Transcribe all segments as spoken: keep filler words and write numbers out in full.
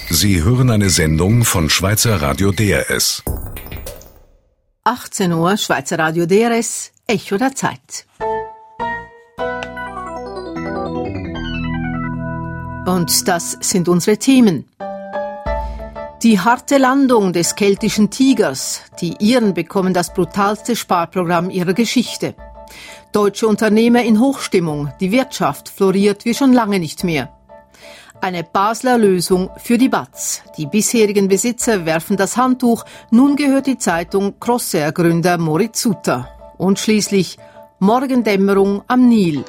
Sie hören eine Sendung von Schweizer Radio D R S. achtzehn Uhr, Schweizer Radio D R S, Echo der Zeit. Und das sind unsere Themen. Die harte Landung des keltischen Tigers. Die Iren bekommen das brutalste Sparprogramm ihrer Geschichte. Deutsche Unternehmer in Hochstimmung. Die Wirtschaft floriert wie schon lange nicht mehr. Eine Basler Lösung für die B A Z. Die bisherigen Besitzer werfen das Handtuch. Nun gehört die Zeitung Crossair-Gründer Moritz Sutter. Und schließlich Morgendämmerung am Nil.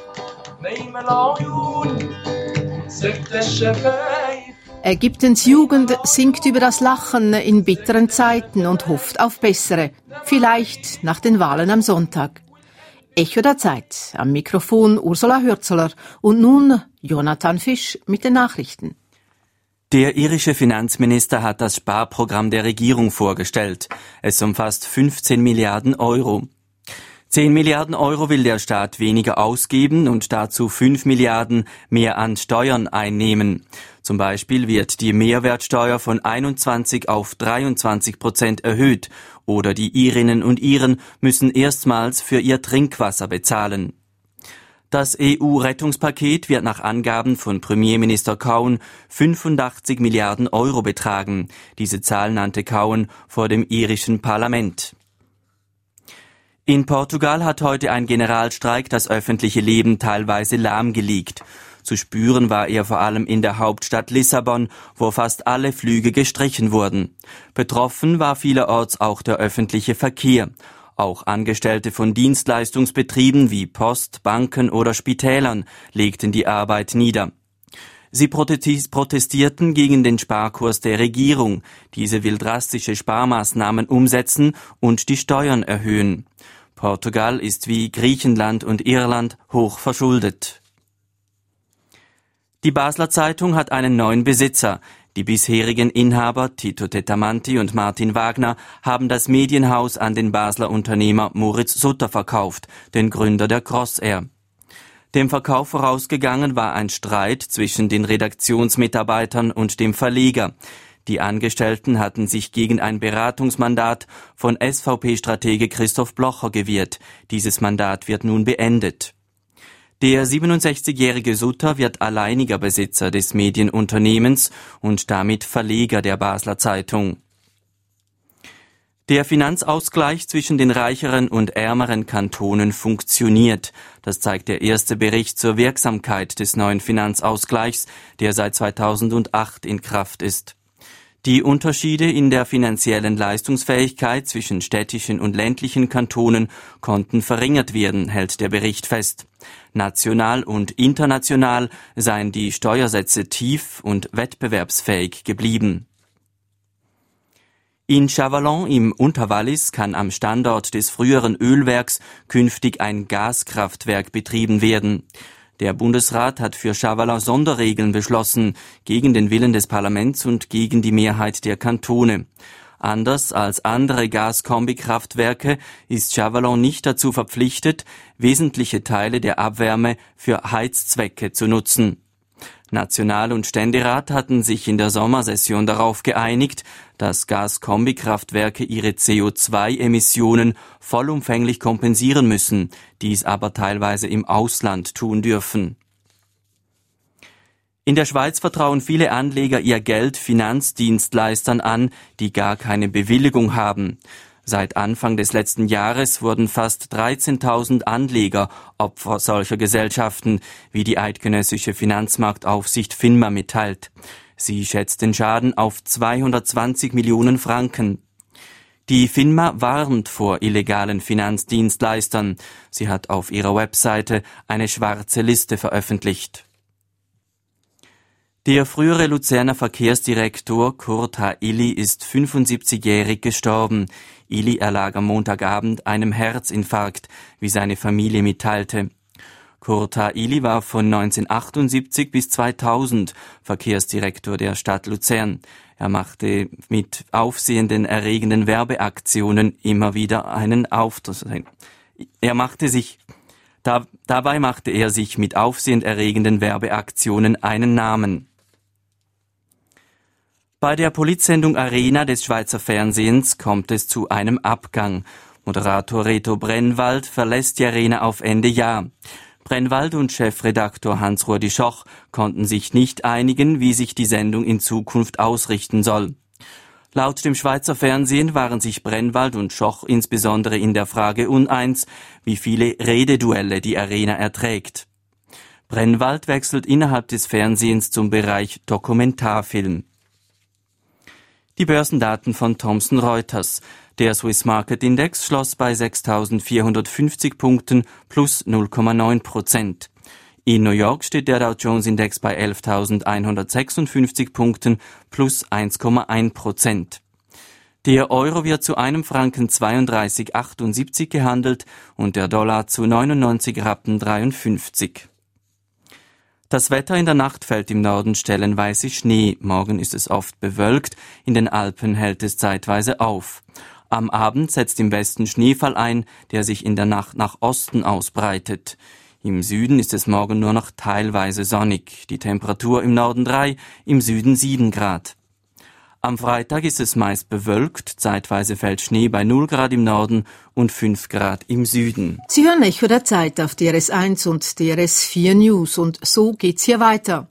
Ägyptens Jugend singt über das Lachen in bitteren Zeiten und hofft auf bessere. Vielleicht nach den Wahlen am Sonntag. Echo der Zeit. Am Mikrofon Ursula Hürzeler. Und nun Jonathan Fisch mit den Nachrichten. Der irische Finanzminister hat das Sparprogramm der Regierung vorgestellt. Es umfasst fünfzehn Milliarden Euro. zehn Milliarden Euro will der Staat weniger ausgeben und dazu fünf Milliarden mehr an Steuern einnehmen. Zum Beispiel wird die Mehrwertsteuer von einundzwanzig auf dreiundzwanzig Prozent erhöht oder die Irinnen und Iren müssen erstmals für ihr Trinkwasser bezahlen. Das E U-Rettungspaket wird nach Angaben von Premierminister Cowen fünfundachtzig Milliarden Euro betragen. Diese Zahl nannte Cowen vor dem irischen Parlament. In Portugal hat heute ein Generalstreik das öffentliche Leben teilweise lahmgelegt. Zu spüren war er vor allem in der Hauptstadt Lissabon, wo fast alle Flüge gestrichen wurden. Betroffen war vielerorts auch der öffentliche Verkehr. Auch Angestellte von Dienstleistungsbetrieben wie Post, Banken oder Spitälern legten die Arbeit nieder. Sie protestierten gegen den Sparkurs der Regierung. Diese will drastische Sparmaßnahmen umsetzen und die Steuern erhöhen. Portugal ist wie Griechenland und Irland hoch verschuldet. Die Basler Zeitung hat einen neuen Besitzer. Die bisherigen Inhaber Tito Tetamanti und Martin Wagner haben das Medienhaus an den Basler Unternehmer Moritz Sutter verkauft, den Gründer der Crossair. Dem Verkauf vorausgegangen war ein Streit zwischen den Redaktionsmitarbeitern und dem Verleger. Die Angestellten hatten sich gegen ein Beratungsmandat von S V P-Stratege Christoph Blocher gewehrt. Dieses Mandat wird nun beendet. Der siebenundsechzigjährige Sutter wird alleiniger Besitzer des Medienunternehmens und damit Verleger der Basler Zeitung. Der Finanzausgleich zwischen den reicheren und ärmeren Kantonen funktioniert. Das zeigt der erste Bericht zur Wirksamkeit des neuen Finanzausgleichs, der seit zweitausendacht in Kraft ist. Die Unterschiede in der finanziellen Leistungsfähigkeit zwischen städtischen und ländlichen Kantonen konnten verringert werden, hält der Bericht fest. National und international seien die Steuersätze tief und wettbewerbsfähig geblieben. In Chavaillon im Unterwallis kann am Standort des früheren Ölwerks künftig ein Gaskraftwerk betrieben werden. Der Bundesrat hat für Chavaillon Sonderregeln beschlossen, gegen den Willen des Parlaments und gegen die Mehrheit der Kantone. Anders als andere Gaskombikraftwerke ist Chavaillon nicht dazu verpflichtet, wesentliche Teile der Abwärme für Heizzwecke zu nutzen. National- und Ständerat hatten sich in der Sommersession darauf geeinigt, dass Gaskombikraftwerke ihre C O zwei Emissionen vollumfänglich kompensieren müssen, dies aber teilweise im Ausland tun dürfen. In der Schweiz vertrauen viele Anleger ihr Geld Finanzdienstleistern an, die gar keine Bewilligung haben. Seit Anfang des letzten Jahres wurden fast dreizehntausend Anleger Opfer solcher Gesellschaften, wie die eidgenössische Finanzmarktaufsicht FINMA mitteilt. Sie schätzt den Schaden auf zweihundertzwanzig Millionen Franken. Die FINMA warnt vor illegalen Finanzdienstleistern. Sie hat auf ihrer Webseite eine schwarze Liste veröffentlicht. Der frühere Luzerner Verkehrsdirektor Kurt H. Illy ist fünfundsiebzigjährig gestorben. Illy erlag am Montagabend einem Herzinfarkt, wie seine Familie mitteilte. Kurt H. Illy war von neunzehnhundertachtundsiebzig bis zweitausend Verkehrsdirektor der Stadt Luzern. Er machte mit aufsehenden erregenden Werbeaktionen immer wieder einen Auftritt. Er machte sich da, dabei machte er sich mit aufsehenerregenden Werbeaktionen einen Namen. Bei der Politsendung Arena des Schweizer Fernsehens kommt es zu einem Abgang. Moderator Reto Brennwald verlässt die Arena auf Ende Jahr. Brennwald und Chefredaktor Hans-Rudi Schoch konnten sich nicht einigen, wie sich die Sendung in Zukunft ausrichten soll. Laut dem Schweizer Fernsehen waren sich Brennwald und Schoch insbesondere in der Frage uneins, wie viele Rededuelle die Arena erträgt. Brennwald wechselt innerhalb des Fernsehens zum Bereich Dokumentarfilm. Die Börsendaten von Thomson Reuters. Der Swiss Market Index schloss bei sechstausendvierhundertfünfzig Punkten plus null Komma neun Prozent. In New York steht der Dow Jones Index bei elftausendeinhundertsechsundfünfzig Punkten plus eins Komma eins Prozent. Der Euro wird zu einem Franken zweiunddreißig Komma achtundsiebzig gehandelt und der Dollar zu neunundneunzig Rappen dreiundfünfzig. Das Wetter: in der Nacht fällt im Norden stellenweise Schnee. Morgen ist es oft bewölkt, in den Alpen hält es zeitweise auf. Am Abend setzt im Westen Schneefall ein, der sich in der Nacht nach Osten ausbreitet. Im Süden ist es morgen nur noch teilweise sonnig. Die Temperatur im Norden drei, im Süden sieben Grad. Am Freitag ist es meist bewölkt, zeitweise fällt Schnee bei null Grad im Norden und fünf Grad im Süden. Sie hören Echo der Zeit auf D R S eins und D R S vier News und so geht's hier weiter.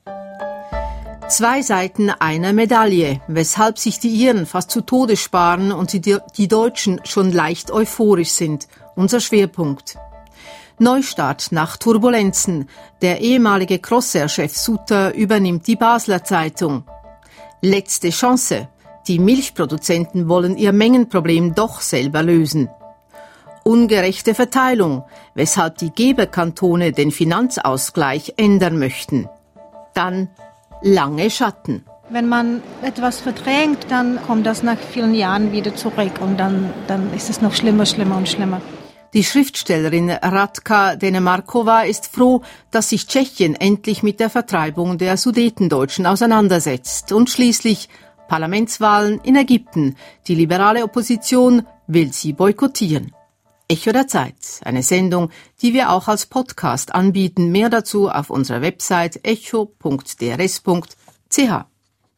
Zwei Seiten einer Medaille, weshalb sich die Iren fast zu Tode sparen und die, die Deutschen schon leicht euphorisch sind. Unser Schwerpunkt. Neustart nach Turbulenzen. Der ehemalige Crossair-Chef Sutter übernimmt die Basler Zeitung. Letzte Chance. Die Milchproduzenten wollen ihr Mengenproblem doch selber lösen. Ungerechte Verteilung, weshalb die Geberkantone den Finanzausgleich ändern möchten. Dann lange Schatten. Wenn man etwas verdrängt, dann kommt das nach vielen Jahren wieder zurück und dann, dann ist es noch schlimmer, schlimmer und schlimmer. Die Schriftstellerin Radka Denemarkova ist froh, dass sich Tschechien endlich mit der Vertreibung der Sudetendeutschen auseinandersetzt. Und schließlich Parlamentswahlen in Ägypten. Die liberale Opposition will sie boykottieren. Echo der Zeit, eine Sendung, die wir auch als Podcast anbieten. Mehr dazu auf unserer Website echo punkt d r s punkt c h.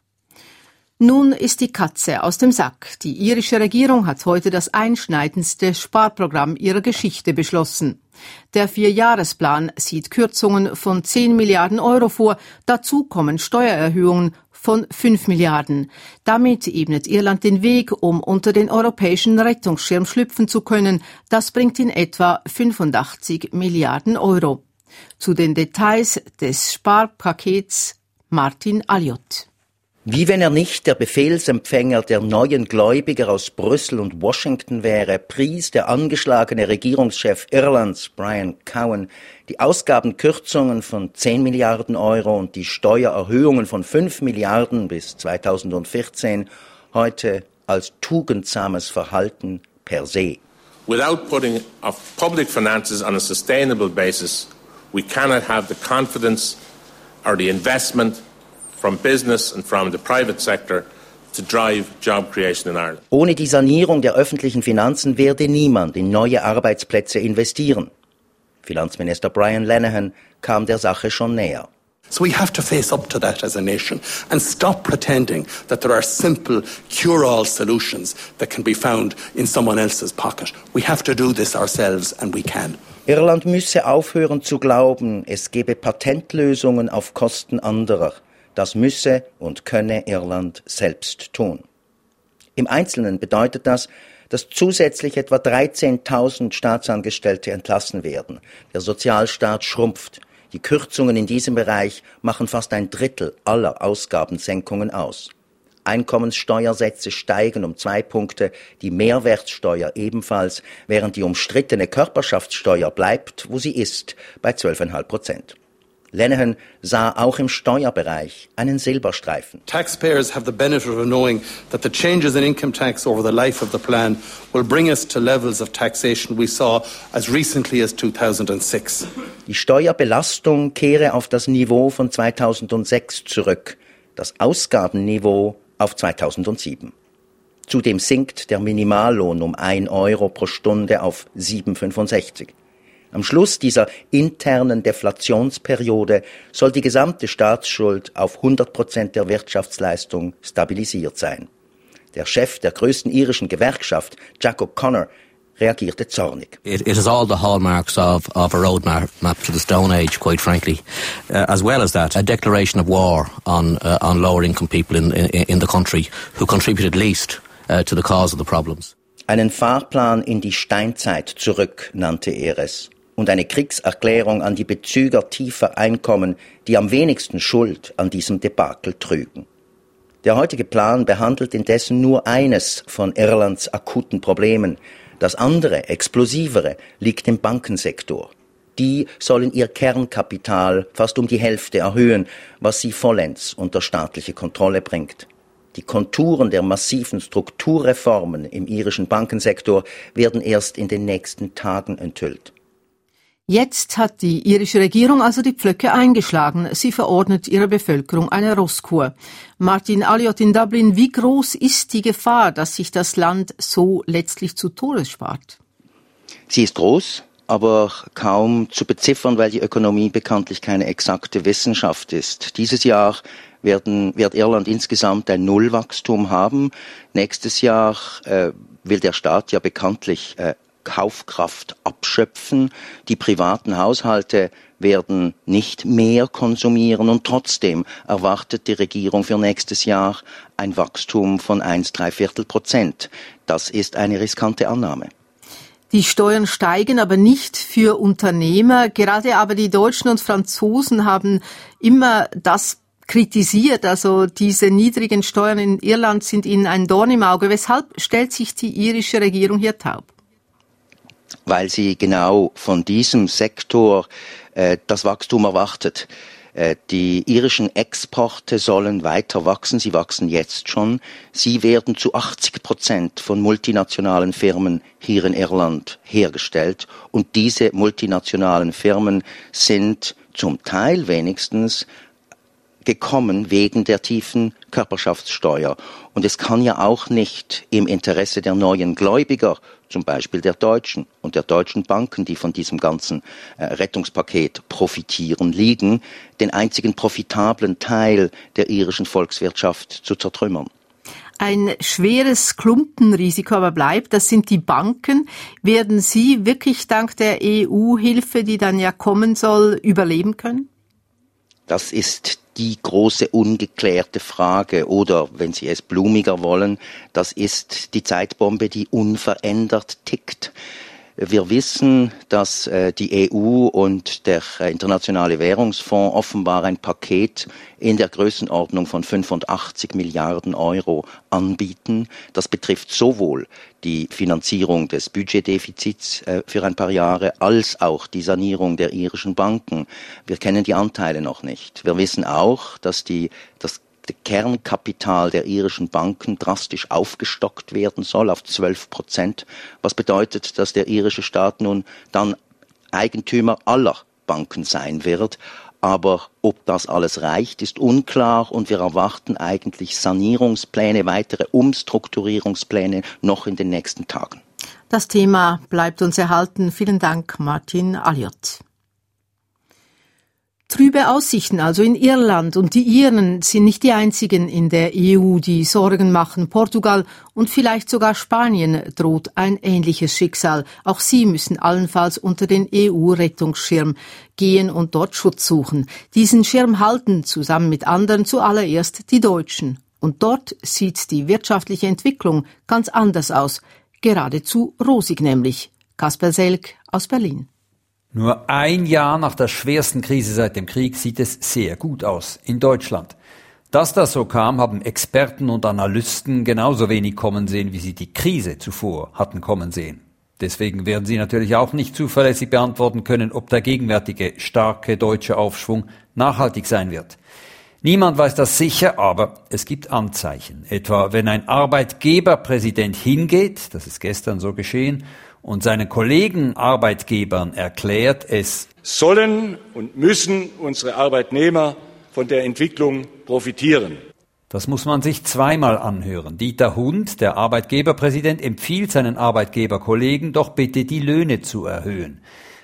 Nun ist die Katze aus dem Sack. Die irische Regierung hat heute das einschneidendste Sparprogramm ihrer Geschichte beschlossen. Der Vierjahresplan sieht Kürzungen von zehn Milliarden Euro vor. Dazu kommen Steuererhöhungen von fünf Milliarden. Damit ebnet Irland den Weg, um unter den europäischen Rettungsschirm schlüpfen zu können. Das bringt in etwa fünfundachtzig Milliarden Euro. Zu den Details des Sparpakets Martin Alliot. Wie wenn er nicht der Befehlsempfänger der neuen Gläubiger aus Brüssel und Washington wäre, pries der angeschlagene Regierungschef Irlands, Brian Cowen, die Ausgabenkürzungen von zehn Milliarden Euro und die Steuererhöhungen von fünf Milliarden bis zweitausendvierzehn heute als tugendsames Verhalten per se. Without putting our public finances on a sustainable basis, we cannot have the confidence or the investment from business and from the private sector to drive job creation in Ireland. Ohne die Sanierung der öffentlichen Finanzen werde niemand in neue Arbeitsplätze investieren. Finanzminister Brian Lenihan kam der Sache schon näher. So we have to face up to that as a nation and stop pretending that there are simple cure-all solutions that can be found in someone else's pocket. We have to do this ourselves and we can. Irland müsse aufhören zu glauben, es gebe Patentlösungen auf Kosten anderer. Das müsse und könne Irland selbst tun. Im Einzelnen bedeutet das, dass zusätzlich etwa dreizehntausend Staatsangestellte entlassen werden. Der Sozialstaat schrumpft. Die Kürzungen in diesem Bereich machen fast ein Drittel aller Ausgabensenkungen aus. Einkommenssteuersätze steigen um zwei Punkte, die Mehrwertsteuer ebenfalls, während die umstrittene Körperschaftssteuer bleibt, wo sie ist, bei zwölf Komma fünf Prozent. Lenihan sah auch im Steuerbereich einen Silberstreifen. Taxpayers have the benefit of knowing that the changes in income tax over the life of the plan will bring us to levels of taxation we saw as recently as two thousand six. Die Steuerbelastung kehre auf das Niveau von zweitausendsechs zurück, das Ausgabenniveau auf zweitausendsieben. Zudem sinkt der Minimallohn um ein Euro pro Stunde auf sieben Komma fünfundsechzig. Am Schluss dieser internen Deflationsperiode soll die gesamte Staatsschuld auf hundert Prozent der Wirtschaftsleistung stabilisiert sein. Der Chef der größten irischen Gewerkschaft, Jack O'Connor, reagierte zornig. It, it has all the hallmarks of, of a roadmap map to the Stone Age, quite frankly. Uh, as well as that, a declaration of war on, uh, on lower income people in, in, in the country who contributed least uh, to the cause of the problems. Einen Fahrplan in die Steinzeit zurück nannte er es. Und eine Kriegserklärung an die Bezüger tiefer Einkommen, die am wenigsten Schuld an diesem Debakel trügen. Der heutige Plan behandelt indessen nur eines von Irlands akuten Problemen. Das andere, explosivere, liegt im Bankensektor. Die sollen ihr Kernkapital fast um die Hälfte erhöhen, was sie vollends unter staatliche Kontrolle bringt. Die Konturen der massiven Strukturreformen im irischen Bankensektor werden erst in den nächsten Tagen enthüllt. Jetzt hat die irische Regierung also die Pflöcke eingeschlagen. Sie verordnet ihrer Bevölkerung eine Rosskur. Martin Alliott in Dublin, wie groß ist die Gefahr, dass sich das Land so letztlich zu Tode spart? Sie ist groß, aber kaum zu beziffern, weil die Ökonomie bekanntlich keine exakte Wissenschaft ist. Dieses Jahr werden, wird Irland insgesamt ein Nullwachstum haben. Nächstes Jahr äh, will der Staat ja bekanntlich äh, Kaufkraft abschöpfen. Die privaten Haushalte werden nicht mehr konsumieren und trotzdem erwartet die Regierung für nächstes Jahr ein Wachstum von eins Komma drei Viertel Prozent. Das ist eine riskante Annahme. Die Steuern steigen aber nicht für Unternehmer. Gerade aber die Deutschen und Franzosen haben immer das kritisiert. Also diese niedrigen Steuern in Irland sind ihnen ein Dorn im Auge. Weshalb stellt sich die irische Regierung hier taub? Weil sie genau von diesem Sektor äh, das Wachstum erwartet. Äh, die irischen Exporte sollen weiter wachsen, sie wachsen jetzt schon. Sie werden zu achtzig Prozent von multinationalen Firmen hier in Irland hergestellt. Und diese multinationalen Firmen sind zum Teil wenigstens gekommen wegen der tiefen Körperschaftssteuer. Und es kann ja auch nicht im Interesse der neuen Gläubiger, zum Beispiel der Deutschen und der deutschen Banken, die von diesem ganzen äh, Rettungspaket profitieren, liegen, den einzigen profitablen Teil der irischen Volkswirtschaft zu zertrümmern. Ein schweres Klumpenrisiko aber bleibt, das sind die Banken. Werden sie wirklich dank der E U-Hilfe, die dann ja kommen soll, überleben können? Das ist die große ungeklärte Frage oder, wenn Sie es blumiger wollen, das ist die Zeitbombe, die unverändert tickt. Wir wissen, dass äh, die E U und der äh, Internationale Währungsfonds offenbar ein Paket in der Größenordnung von fünfundachtzig Milliarden Euro anbieten. Das betrifft sowohl die Finanzierung des Budgetdefizits äh, für ein paar Jahre als auch die Sanierung der irischen Banken. Wir kennen die Anteile noch nicht. Wir wissen auch, dass die das Kernkapital der irischen Banken drastisch aufgestockt werden soll auf zwölf Prozent, was bedeutet, dass der irische Staat nun dann Eigentümer aller Banken sein wird. Aber ob das alles reicht, ist unklar und wir erwarten eigentlich Sanierungspläne, weitere Umstrukturierungspläne noch in den nächsten Tagen. Das Thema bleibt uns erhalten. Vielen Dank, Martin Alliott. Trübe Aussichten also in Irland, und die Iren sind nicht die einzigen in der E U, die Sorgen machen. Portugal und vielleicht sogar Spanien droht ein ähnliches Schicksal. Auch sie müssen allenfalls unter den E U-Rettungsschirm gehen und dort Schutz suchen. Diesen Schirm halten zusammen mit anderen zuallererst die Deutschen. Und dort sieht die wirtschaftliche Entwicklung ganz anders aus. Geradezu rosig nämlich. Kasper Selk aus Berlin. Nur ein Jahr nach der schwersten Krise seit dem Krieg sieht es sehr gut aus in Deutschland. Dass das so kam, haben Experten und Analysten genauso wenig kommen sehen, wie sie die Krise zuvor hatten kommen sehen. Deswegen werden sie natürlich auch nicht zuverlässig beantworten können, ob der gegenwärtige starke deutsche Aufschwung nachhaltig sein wird. Niemand weiß das sicher, aber es gibt Anzeichen. Etwa wenn ein Arbeitgeberpräsident hingeht, das ist gestern so geschehen, und seinen Kollegen Arbeitgebern erklärt, es sollen und müssen unsere Arbeitnehmer von der Entwicklung profitieren. Das muss man sich zweimal anhören. Dieter Hund, der Arbeitgeberpräsident, empfiehlt seinen Arbeitgeberkollegen doch bitte die Löhne zu erhöhen.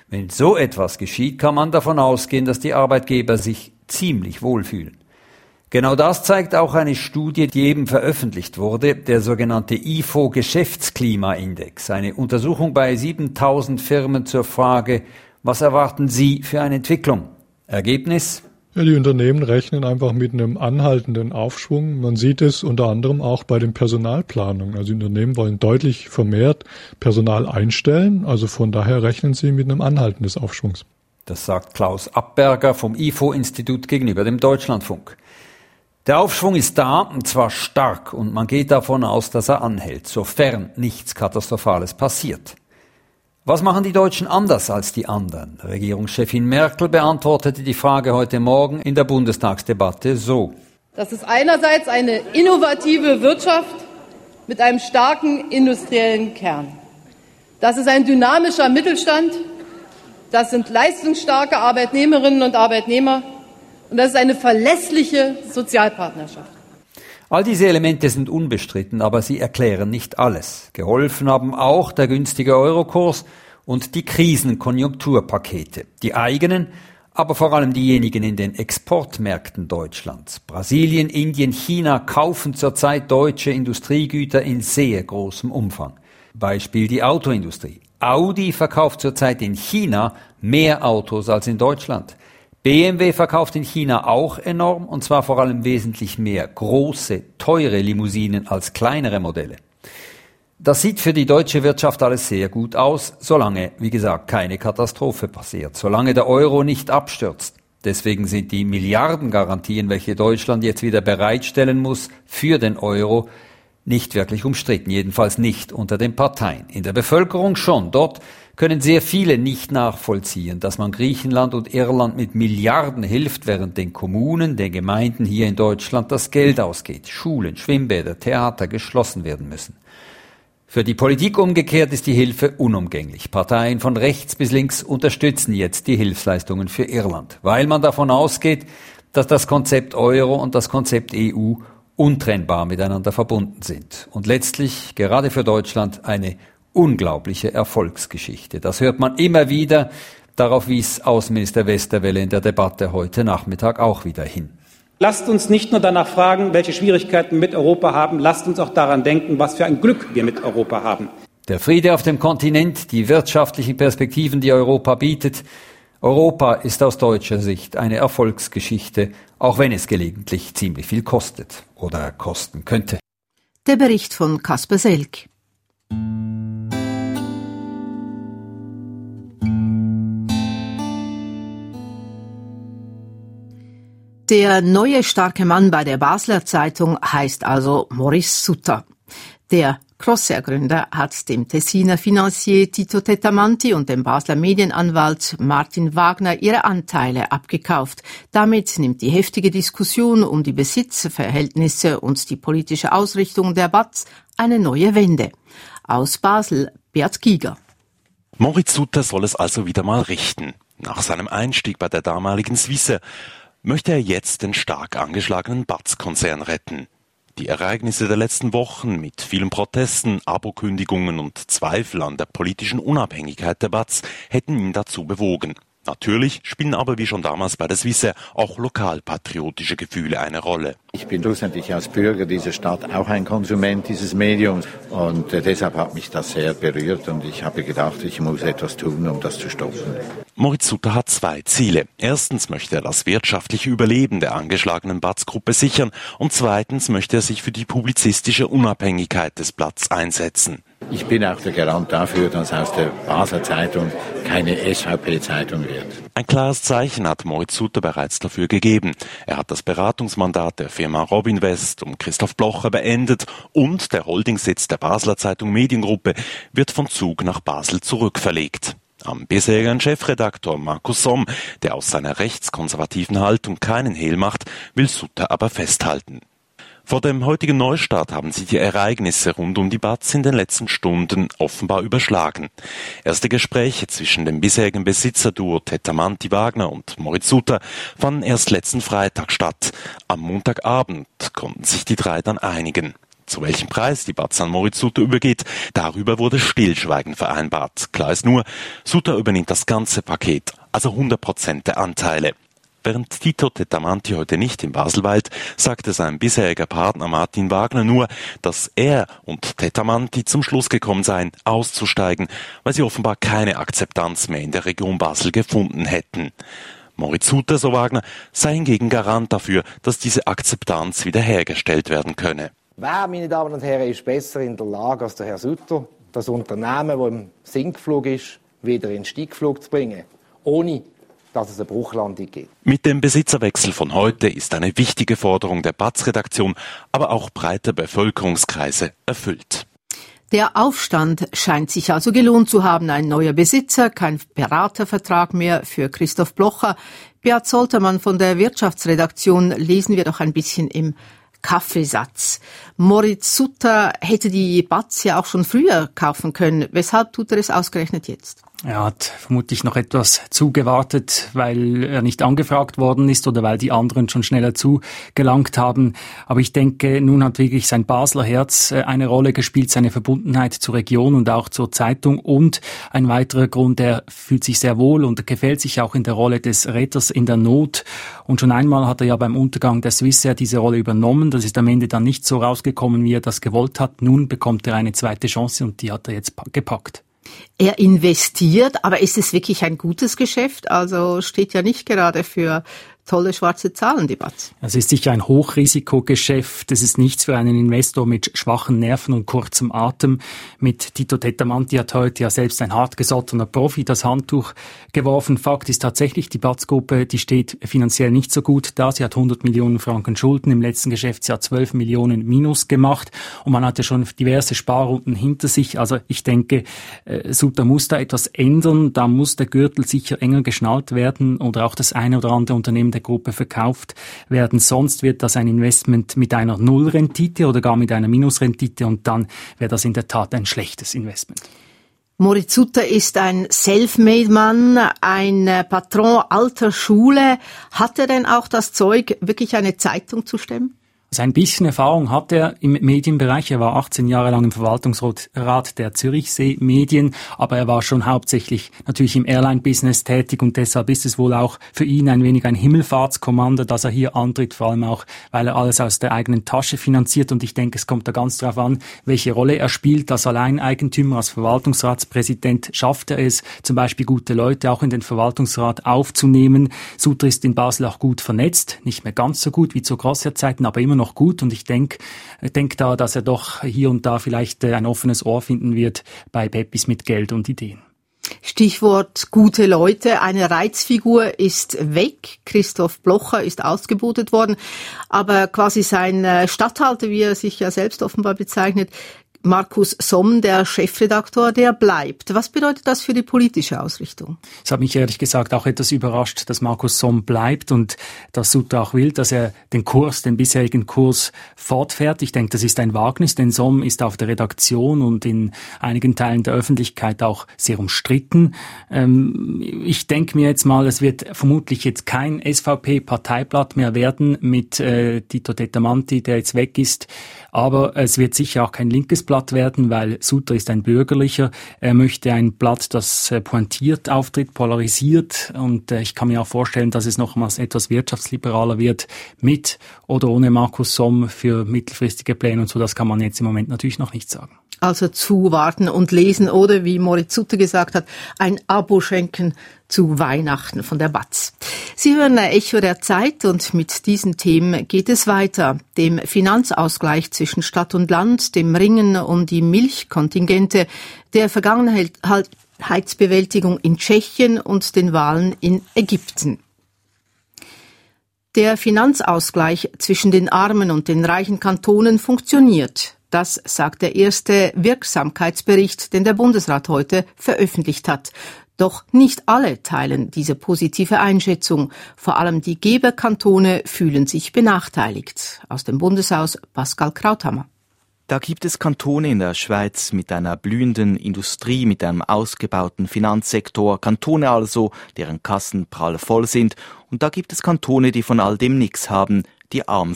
Wenn so etwas geschieht, kann man davon ausgehen, dass die Arbeitgeber sich ziemlich wohlfühlen. Genau das zeigt auch eine Studie, die eben veröffentlicht wurde, der sogenannte I F O Geschäftsklimaindex, eine Untersuchung bei siebentausend Firmen zur Frage, was erwarten Sie für eine Entwicklung? Ergebnis? Ja, die Unternehmen rechnen einfach mit einem anhaltenden Aufschwung. Man sieht es unter anderem auch bei den Personalplanungen. Also die Unternehmen wollen deutlich vermehrt Personal einstellen. Also von daher rechnen sie mit einem Anhalten des Aufschwungs. Das sagt Klaus Abberger vom I F O-Institut gegenüber dem Deutschlandfunk. Der Aufschwung ist da, und zwar stark, und man geht davon aus, dass er anhält, sofern nichts Katastrophales passiert. Was machen die Deutschen anders als die anderen? Regierungschefin Merkel beantwortete die Frage heute Morgen in der Bundestagsdebatte so. Das ist einerseits eine innovative Wirtschaft mit einem starken industriellen Kern. Das ist ein dynamischer Mittelstand. Das sind leistungsstarke Arbeitnehmerinnen und Arbeitnehmer. Und das ist eine verlässliche Sozialpartnerschaft. All diese Elemente sind unbestritten, aber sie erklären nicht alles. Geholfen haben auch der günstige Eurokurs und die Krisenkonjunkturpakete. Die eigenen, aber vor allem diejenigen in den Exportmärkten Deutschlands. Brasilien, Indien, China kaufen zurzeit deutsche Industriegüter in sehr großem Umfang. Beispiel die Autoindustrie. Audi verkauft zurzeit in China mehr Autos als in Deutschland. B M W verkauft in China auch enorm, und zwar vor allem wesentlich mehr große, teure Limousinen als kleinere Modelle. Das sieht für die deutsche Wirtschaft alles sehr gut aus, solange, wie gesagt, keine Katastrophe passiert, solange der Euro nicht abstürzt. Deswegen sind die Milliardengarantien, welche Deutschland jetzt wieder bereitstellen muss für den Euro, nicht wirklich umstritten, jedenfalls nicht unter den Parteien. In der Bevölkerung schon. Dort können sehr viele nicht nachvollziehen, dass man Griechenland und Irland mit Milliarden hilft, während den Kommunen, den Gemeinden hier in Deutschland das Geld ausgeht. Schulen, Schwimmbäder, Theater geschlossen werden müssen. Für die Politik umgekehrt ist die Hilfe unumgänglich. Parteien von rechts bis links unterstützen jetzt die Hilfsleistungen für Irland, weil man davon ausgeht, dass das Konzept Euro und das Konzept E U untrennbar miteinander verbunden sind. Und letztlich, gerade für Deutschland, eine unglaubliche Erfolgsgeschichte. Das hört man immer wieder. Darauf wies Außenminister Westerwelle in der Debatte heute Nachmittag auch wieder hin. Lasst uns nicht nur danach fragen, welche Schwierigkeiten wir mit Europa haben, lasst uns auch daran denken, was für ein Glück wir mit Europa haben. Der Friede auf dem Kontinent, die wirtschaftlichen Perspektiven, die Europa bietet. Europa ist aus deutscher Sicht eine Erfolgsgeschichte, auch wenn es gelegentlich ziemlich viel kostet oder kosten könnte. Der Bericht von Kasper Selk. Der neue starke Mann bei der Basler Zeitung heißt also Maurice Sutter. Der Crossair-Gründer hat dem Tessiner Finanzier Tito Tettamanti und dem Basler Medienanwalt Martin Wagner ihre Anteile abgekauft. Damit nimmt die heftige Diskussion um die Besitzverhältnisse und die politische Ausrichtung der B A Z eine neue Wende. Aus Basel, Bert Giger. Maurice Sutter soll es also wieder mal richten. Nach seinem Einstieg bei der damaligen Swissair möchte er jetzt den stark angeschlagenen B A Z-Konzern retten. Die Ereignisse der letzten Wochen mit vielen Protesten, Abokündigungen und Zweifel an der politischen Unabhängigkeit der B A Z hätten ihn dazu bewogen. Natürlich spielen aber wie schon damals bei der Swissair auch lokalpatriotische Gefühle eine Rolle. Ich bin schlussendlich als Bürger dieser Stadt auch ein Konsument dieses Mediums und äh, deshalb hat mich das sehr berührt und ich habe gedacht, ich muss etwas tun, um das zu stoppen. Maurice Sutter hat zwei Ziele. Erstens möchte er das wirtschaftliche Überleben der angeschlagenen B A Z-Gruppe sichern und zweitens möchte er sich für die publizistische Unabhängigkeit des Blatts einsetzen. Ich bin auch der Garant dafür, dass aus der Basler Zeitung keine S V P-Zeitung wird. Ein klares Zeichen hat Maurice Sutter bereits dafür gegeben. Er hat das Beratungsmandat der Firma Robinvest um Christoph Blocher beendet und der Holdingsitz der Basler Zeitung Mediengruppe wird von Zug nach Basel zurückverlegt. Am bisherigen Chefredaktor Markus Somm, der aus seiner rechtskonservativen Haltung keinen Hehl macht, will Sutter aber festhalten. Vor dem heutigen Neustart haben sich die Ereignisse rund um die B A Z in den letzten Stunden offenbar überschlagen. Erste Gespräche zwischen dem bisherigen Besitzerduo Tettamanti-Wagner und Maurice Sutter fanden erst letzten Freitag statt. Am Montagabend konnten sich die drei dann einigen. Zu welchem Preis die B A Z an Moritz Sutter übergeht, darüber wurde Stillschweigen vereinbart. Klar ist nur, Sutter übernimmt das ganze Paket, also hundert Prozent der Anteile. Während Tito Tetamanti heute nicht in Basel weilt, sagte sein bisheriger Partner Martin Wagner nur, dass er und Tetamanti zum Schluss gekommen seien, auszusteigen, weil sie offenbar keine Akzeptanz mehr in der Region Basel gefunden hätten. Moritz Sutter, so Wagner, sei hingegen Garant dafür, dass diese Akzeptanz wiederhergestellt werden könne. Wer, meine Damen und Herren, ist besser in der Lage als der Herr Sutter, das Unternehmen, das im Sinkflug ist, wieder in den Steigflug zu bringen, ohne dass es eine Bruchlandung gibt. Mit dem Besitzerwechsel von heute ist eine wichtige Forderung der B A Z-Redaktion, aber auch breiter Bevölkerungskreise erfüllt. Der Aufstand scheint sich also gelohnt zu haben. Ein neuer Besitzer, kein Beratervertrag mehr für Christoph Blocher. Beat Soltermann von der Wirtschaftsredaktion, lesen wir doch ein bisschen im Kaffeesatz. Moritz Sutter hätte die B A Z ja auch schon früher kaufen können. Weshalb tut er es ausgerechnet jetzt? Er hat vermutlich noch etwas zugewartet, weil er nicht angefragt worden ist oder weil die anderen schon schneller zugelangt haben. Aber ich denke, nun hat wirklich sein Basler Herz eine Rolle gespielt, seine Verbundenheit zur Region und auch zur Zeitung. Und ein weiterer Grund, er fühlt sich sehr wohl und gefällt sich auch in der Rolle des Retters in der Not. Und schon einmal hat er ja beim Untergang der Swissair diese Rolle übernommen. Das ist am Ende dann nicht so rausgekommen, wie er das gewollt hat. Nun bekommt er eine zweite Chance und die hat er jetzt gepackt. Er investiert, aber ist es wirklich ein gutes Geschäft? Also steht ja nicht gerade für tolle schwarze Zahlen, die B A Z. Es ist sicher ein Hochrisikogeschäft. Es ist nichts für einen Investor mit schwachen Nerven und kurzem Atem. Mit Tito Tetamanti hat heute ja selbst ein hartgesottener Profi das Handtuch geworfen. Fakt ist tatsächlich, die B A Z-Gruppe, die steht finanziell nicht so gut da. Sie hat hundert Millionen Franken Schulden, im letzten Geschäftsjahr zwölf Millionen Minus gemacht. Und man hat ja schon diverse Sparrunden hinter sich. Also ich denke, äh, Sutter muss da etwas ändern. Da muss der Gürtel sicher enger geschnallt werden oder auch das eine oder andere Unternehmen der Gruppe verkauft werden. Sonst wird das ein Investment mit einer Nullrendite oder gar mit einer Minusrendite und dann wäre das in der Tat ein schlechtes Investment. Moritz Sutter ist ein Selfmade-Mann, ein Patron alter Schule. Hat er denn auch das Zeug, wirklich eine Zeitung zu stemmen? Also ein bisschen Erfahrung hat er im Medienbereich. Er war achtzehn Jahre lang im Verwaltungsrat der Zürichsee Medien, aber er war schon hauptsächlich natürlich im Airline-Business tätig und deshalb ist es wohl auch für ihn ein wenig ein Himmelfahrtskommando, dass er hier antritt, vor allem auch, weil er alles aus der eigenen Tasche finanziert und ich denke, es kommt da ganz drauf an, welche Rolle er spielt. Als Alleineigentümer, als Verwaltungsratspräsident schafft er es, zum Beispiel gute Leute auch in den Verwaltungsrat aufzunehmen. Sutter ist in Basel auch gut vernetzt, nicht mehr ganz so gut wie zu Grosser-Zeiten, aber immer noch gut und ich denke denk da, dass er doch hier und da vielleicht ein offenes Ohr finden wird bei Peppis mit Geld und Ideen. Stichwort gute Leute. Eine Reizfigur ist weg. Christoph Blocher ist ausgebotet worden. Aber quasi sein Statthalter, wie er sich ja selbst offenbar bezeichnet, Markus Somm, der Chefredaktor, der bleibt. Was bedeutet das für die politische Ausrichtung? Es hat mich ehrlich gesagt auch etwas überrascht, dass Markus Somm bleibt und dass Sutter auch will, dass er den Kurs, den bisherigen Kurs fortfährt. Ich denke, das ist ein Wagnis, denn Somm ist auf der Redaktion und in einigen Teilen der Öffentlichkeit auch sehr umstritten. Ähm, ich denke mir jetzt mal, es wird vermutlich jetzt kein S V P-Parteiblatt mehr werden mit äh, Tito Tetamanti, der jetzt weg ist. Aber es wird sicher auch kein linkes Blatt werden, weil Sutter ist ein Bürgerlicher. Er möchte ein Blatt, das pointiert auftritt, polarisiert. Und ich kann mir auch vorstellen, dass es nochmals etwas wirtschaftsliberaler wird, mit oder ohne Markus Somm für mittelfristige Pläne und so. Das kann man jetzt im Moment natürlich noch nicht sagen. Also zuwarten und lesen oder, wie Moritz Sutter gesagt hat, ein Abo schenken zu Weihnachten von der B A Z. Sie hören Echo der Zeit und mit diesen Themen geht es weiter. Dem Finanzausgleich zwischen Stadt und Land, dem Ringen um die Milchkontingente, der Vergangenheitsbewältigung in Tschechien und den Wahlen in Ägypten. Der Finanzausgleich zwischen den armen und den reichen Kantonen funktioniert. Das sagt der erste Wirksamkeitsbericht, den der Bundesrat heute veröffentlicht hat. Doch nicht alle teilen diese positive Einschätzung. Vor allem die Geberkantone fühlen sich benachteiligt. Aus dem Bundeshaus Pascal Krauthammer. Da gibt es Kantone in der Schweiz mit einer blühenden Industrie, mit einem ausgebauten Finanzsektor, Kantone also, deren Kassen prall voll sind. Und da gibt es Kantone, die von all dem nichts haben, die arm sind.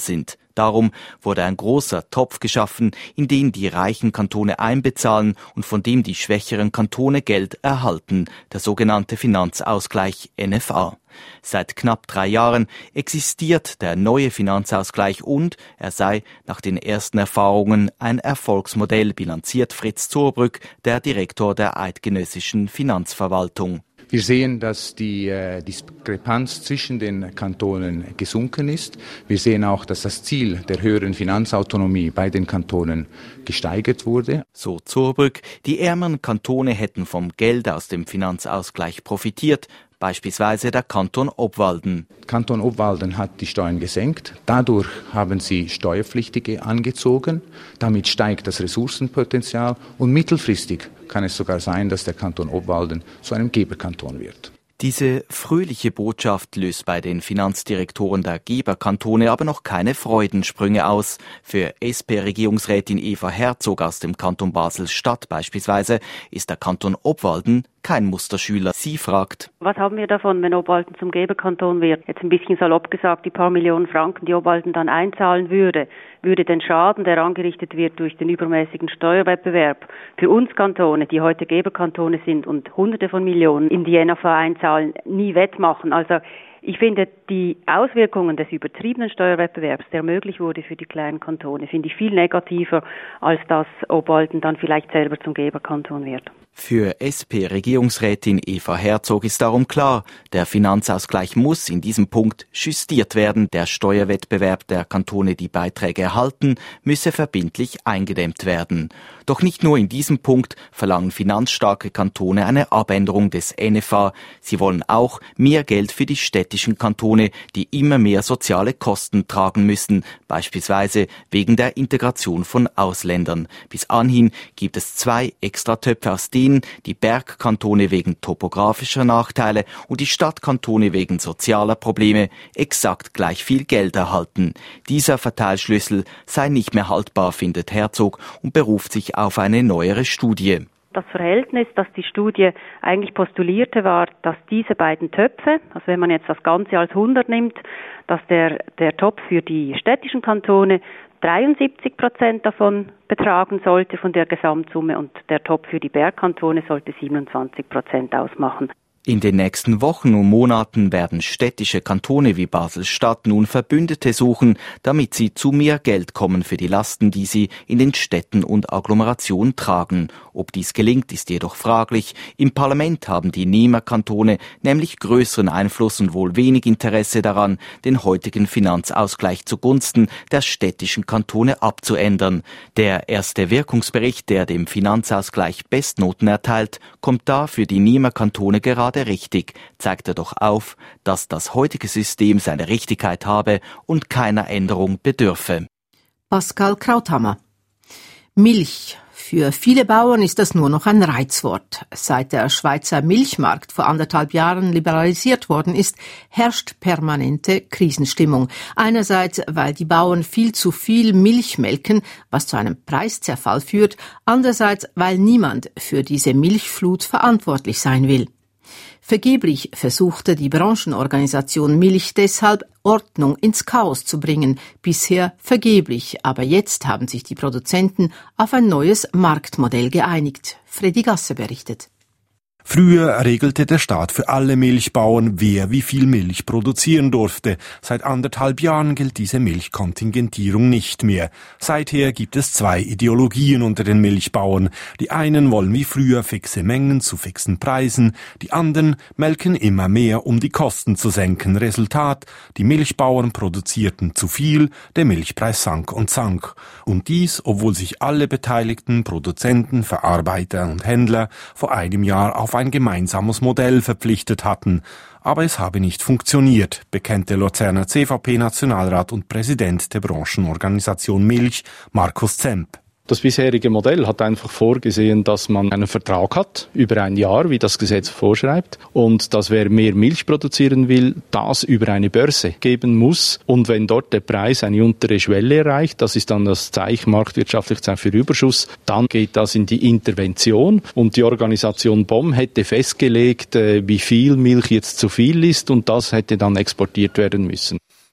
Darum wurde ein großer Topf geschaffen, in den die reichen Kantone einbezahlen und von dem die schwächeren Kantone Geld erhalten, der sogenannte Finanzausgleich N F A. Seit knapp drei Jahren existiert der neue Finanzausgleich und er sei nach den ersten Erfahrungen ein Erfolgsmodell, bilanziert Fritz Zurbrück, der Direktor der Eidgenössischen Finanzverwaltung. Wir sehen, dass die äh, Diskrepanz zwischen den Kantonen gesunken ist. Wir sehen auch, dass das Ziel der höheren Finanzautonomie bei den Kantonen gesteigert wurde. So Zurbrück, die ärmeren Kantone hätten vom Geld aus dem Finanzausgleich profitiert, beispielsweise der Kanton Obwalden. Kanton Obwalden hat die Steuern gesenkt. Dadurch haben sie Steuerpflichtige angezogen. Damit steigt das Ressourcenpotenzial und mittelfristig kann es sogar sein, dass der Kanton Obwalden zu einem Geberkanton wird. Diese fröhliche Botschaft löst bei den Finanzdirektoren der Geberkantone aber noch keine Freudensprünge aus. Für S P-Regierungsrätin Eva Herzog aus dem Kanton Basel-Stadt beispielsweise ist der Kanton Obwalden kein Musterschüler. Sie fragt: Was haben wir davon, wenn Obwalden zum Geberkanton wird? Jetzt ein bisschen salopp gesagt, die paar Millionen Franken, die Obwalden dann einzahlen würde, würde den Schaden, der angerichtet wird durch den übermäßigen Steuerwettbewerb, für uns Kantone, die heute Geberkantone sind und Hunderte von Millionen in die N F A einzahlen, nie wettmachen. Also ich finde, die Auswirkungen des übertriebenen Steuerwettbewerbs, der möglich wurde für die kleinen Kantone, finde ich viel negativer, als dass Obwalden dann vielleicht selber zum Geberkanton wird. Für S P-Regierungsrätin Eva Herzog ist darum klar, der Finanzausgleich muss in diesem Punkt justiert werden. Der Steuerwettbewerb der Kantone, die Beiträge erhalten, müsse verbindlich eingedämmt werden. Doch nicht nur in diesem Punkt verlangen finanzstarke Kantone eine Abänderung des N F A. Sie wollen auch mehr Geld für die städtischen Kantone, die immer mehr soziale Kosten tragen müssen, beispielsweise wegen der Integration von Ausländern. Bis anhin gibt es zwei Extratöpfe, aus denen die Bergkantone wegen topografischer Nachteile und die Stadtkantone wegen sozialer Probleme exakt gleich viel Geld erhalten. Dieser Verteilschlüssel sei nicht mehr haltbar, findet Herzog, und beruft sich auf eine neuere Studie. Das Verhältnis, das die Studie eigentlich postulierte, war, dass diese beiden Töpfe, also wenn man jetzt das Ganze als hundert nimmt, dass der, der Topf für die städtischen Kantone dreiundsiebzig Prozent davon betragen sollte von der Gesamtsumme und der Topf für die Bergkantone sollte siebenundzwanzig Prozent ausmachen. In den nächsten Wochen und Monaten werden städtische Kantone wie Basel-Stadt nun Verbündete suchen, damit sie zu mehr Geld kommen für die Lasten, die sie in den Städten und Agglomerationen tragen. Ob dies gelingt, ist jedoch fraglich. Im Parlament haben die Nehmerkantone nämlich größeren Einfluss und wohl wenig Interesse daran, den heutigen Finanzausgleich zugunsten der städtischen Kantone abzuändern. Der erste Wirkungsbericht, der dem Finanzausgleich Bestnoten erteilt, kommt da für die Nehmerkantone gerade richtig, zeigt er doch auf, dass das heutige System seine Richtigkeit habe und keiner Änderung bedürfe. Pascal Krauthammer. Milch. Für viele Bauern ist das nur noch ein Reizwort. Seit der Schweizer Milchmarkt vor anderthalb Jahren liberalisiert worden ist, herrscht permanente Krisenstimmung. Einerseits, weil die Bauern viel zu viel Milch melken, was zu einem Preiszerfall führt. Andererseits, weil niemand für diese Milchflut verantwortlich sein will. Vergeblich versuchte die Branchenorganisation Milch deshalb, Ordnung ins Chaos zu bringen. Bisher vergeblich, aber jetzt haben sich die Produzenten auf ein neues Marktmodell geeinigt. Freddy Gasser berichtet. Früher regelte der Staat für alle Milchbauern, wer wie viel Milch produzieren durfte. Seit anderthalb Jahren gilt diese Milchkontingentierung nicht mehr. Seither gibt es zwei Ideologien unter den Milchbauern. Die einen wollen wie früher fixe Mengen zu fixen Preisen, die anderen melken immer mehr, um die Kosten zu senken. Resultat: die Milchbauern produzierten zu viel, der Milchpreis sank und sank. Und dies, obwohl sich alle beteiligten Produzenten, Verarbeiter und Händler vor einem Jahr auf ein gemeinsames Modell verpflichtet hatten. Aber es habe nicht funktioniert, bekennt der Luzerner C V P-Nationalrat und Präsident der Branchenorganisation Milch, Markus Zemp. Das bisherige Modell hat einfach vorgesehen, dass man einen Vertrag hat über ein Jahr, wie das Gesetz vorschreibt, und dass wer mehr Milch produzieren will, das über eine Börse geben muss. Und wenn dort der Preis eine untere Schwelle erreicht, das ist dann das Zeichen marktwirtschaftlich für Überschuss, dann geht das in die Intervention. Und die Organisation B O M hätte festgelegt, wie viel Milch jetzt zu viel ist, und das hätte dann exportiert werden müssen.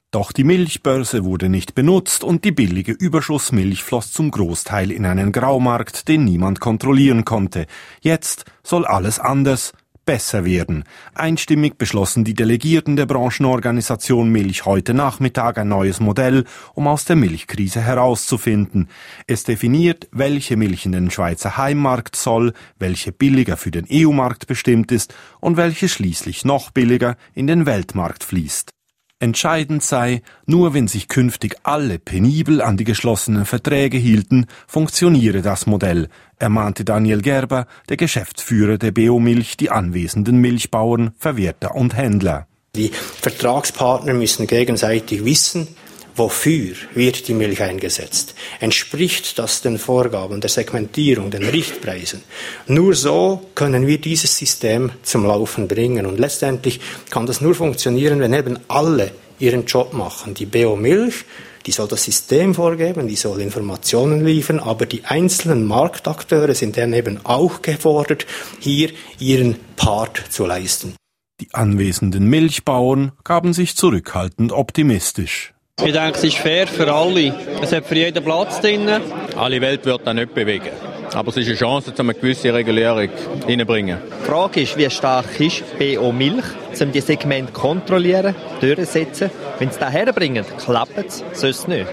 Doch die Milchbörse wurde nicht benutzt und die billige Überschussmilch floss zum Großteil in einen Graumarkt, den niemand kontrollieren konnte. Jetzt soll alles anders, besser werden. Einstimmig beschlossen die Delegierten der Branchenorganisation Milch heute Nachmittag ein neues Modell, um aus der Milchkrise herauszufinden. Es definiert, welche Milch in den Schweizer Heimmarkt soll, welche billiger für den E U-Markt bestimmt ist und welche schließlich noch billiger in den Weltmarkt fließt. Entscheidend sei, nur wenn sich künftig alle penibel an die geschlossenen Verträge hielten, funktioniere das Modell, ermahnte Daniel Gerber, der Geschäftsführer der Beomilch, die anwesenden Milchbauern, Verwerter und Händler. Die Vertragspartner müssen gegenseitig wissen, wofür wird die Milch eingesetzt. Entspricht das den Vorgaben der Segmentierung, den Richtpreisen? Nur so können wir dieses System zum Laufen bringen. Und letztendlich kann das nur funktionieren, wenn eben alle ihren Job machen. Die Beomilch, die soll das System vorgeben, die soll Informationen liefern, aber die einzelnen Marktakteure sind dann eben auch gefordert, hier ihren Part zu leisten. Die anwesenden Milchbauern gaben sich zurückhaltend optimistisch. Ich denke, es ist fair für alle. Es hat für jeden Platz drin. Alle Welt wird das nicht bewegen. Aber es ist eine Chance, um eine gewisse Regulierung reinzubringen. Die Frage ist, wie stark ist Beomilch, um die Segmente kontrollieren, durchzusetzen. Wenn sie das herbringen, klappt es, sonst nicht.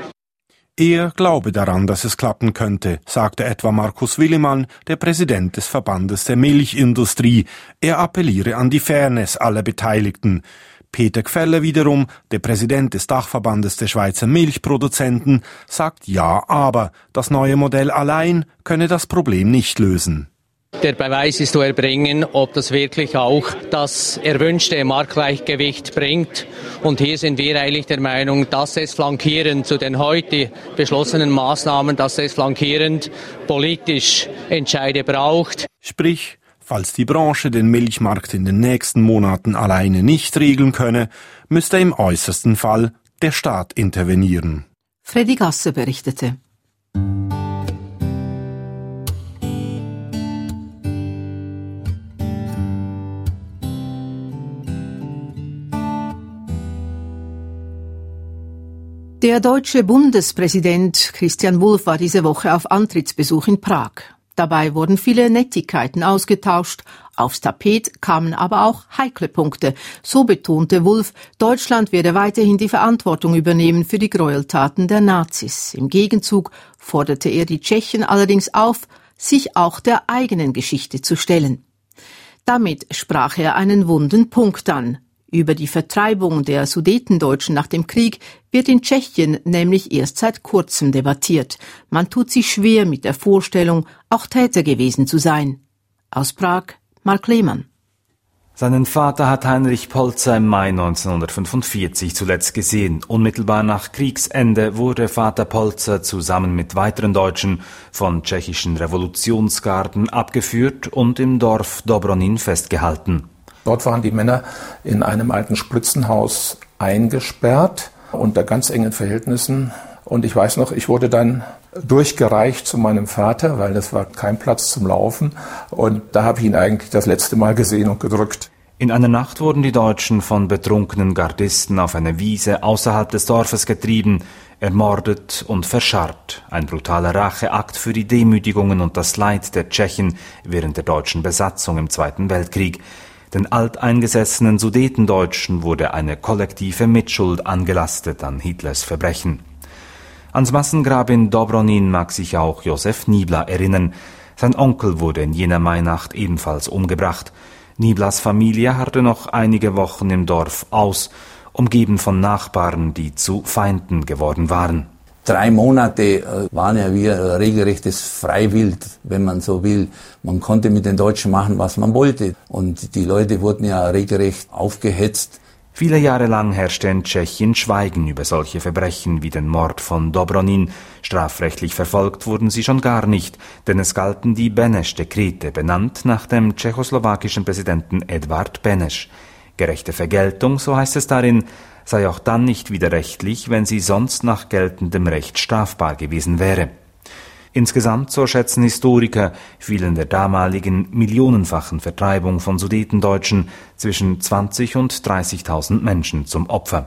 Er glaube daran, dass es klappen könnte, sagte etwa Markus Willimann, der Präsident des Verbandes der Milchindustrie. Er appelliere an die Fairness aller Beteiligten. Peter Gfeller wiederum, der Präsident des Dachverbandes der Schweizer Milchproduzenten, sagt ja, aber das neue Modell allein könne das Problem nicht lösen. Der Beweis ist zu erbringen, ob das wirklich auch das erwünschte Marktgleichgewicht bringt. Und hier sind wir eigentlich der Meinung, dass es flankierend zu den heute beschlossenen Maßnahmen, dass es flankierend politisch Entscheide braucht. Sprich, falls die Branche den Milchmarkt in den nächsten Monaten alleine nicht regeln könne, müsste im äußersten Fall der Staat intervenieren. Freddy Gasser berichtete. Der deutsche Bundespräsident Christian Wulff war diese Woche auf Antrittsbesuch in Prag. Dabei wurden viele Nettigkeiten ausgetauscht, aufs Tapet kamen aber auch heikle Punkte. So betonte Wulff, Deutschland werde weiterhin die Verantwortung übernehmen für die Gräueltaten der Nazis. Im Gegenzug forderte er die Tschechen allerdings auf, sich auch der eigenen Geschichte zu stellen. Damit sprach er einen wunden Punkt an. Über die Vertreibung der Sudetendeutschen nach dem Krieg wird in Tschechien nämlich erst seit kurzem debattiert. Man tut sich schwer mit der Vorstellung, auch Täter gewesen zu sein. Aus Prag, Mark Lehmann. Seinen Vater hat Heinrich Polzer im Mai neunzehnhundertfünfundvierzig zuletzt gesehen. Unmittelbar nach Kriegsende wurde Vater Polzer zusammen mit weiteren Deutschen von tschechischen Revolutionsgarden abgeführt und im Dorf Dobronin festgehalten. Dort waren die Männer in einem alten Spritzenhaus eingesperrt unter ganz engen Verhältnissen. Und ich weiß noch, ich wurde dann durchgereicht zu meinem Vater, weil das war kein Platz zum Laufen. Und da habe ich ihn eigentlich das letzte Mal gesehen und gedrückt. In einer Nacht wurden die Deutschen von betrunkenen Gardisten auf eine Wiese außerhalb des Dorfes getrieben, ermordet und verscharrt. Ein brutaler Racheakt für die Demütigungen und das Leid der Tschechen während der deutschen Besatzung im Zweiten Weltkrieg. Den alteingesessenen Sudetendeutschen wurde eine kollektive Mitschuld angelastet an Hitlers Verbrechen. Ans Massengrab in Dobronin mag sich auch Josef Niebla erinnern. Sein Onkel wurde in jener Mainacht ebenfalls umgebracht. Nieblas Familie harrte noch einige Wochen im Dorf aus, umgeben von Nachbarn, die zu Feinden geworden waren. Drei Monate waren ja wie ein regelrechtes Freiwild, wenn man so will. Man konnte mit den Deutschen machen, was man wollte. Und die Leute wurden ja regelrecht aufgehetzt. Viele Jahre lang herrschte in Tschechien Schweigen über solche Verbrechen wie den Mord von Dobronin. Strafrechtlich verfolgt wurden sie schon gar nicht, denn es galten die Beneš-Dekrete, benannt nach dem tschechoslowakischen Präsidenten Edvard Beneš. Gerechte Vergeltung, so heißt es darin, sei auch dann nicht widerrechtlich, wenn sie sonst nach geltendem Recht strafbar gewesen wäre. Insgesamt, so schätzen Historiker, fielen der damaligen millionenfachen Vertreibung von Sudetendeutschen zwischen zwanzig und dreißigtausend Menschen zum Opfer.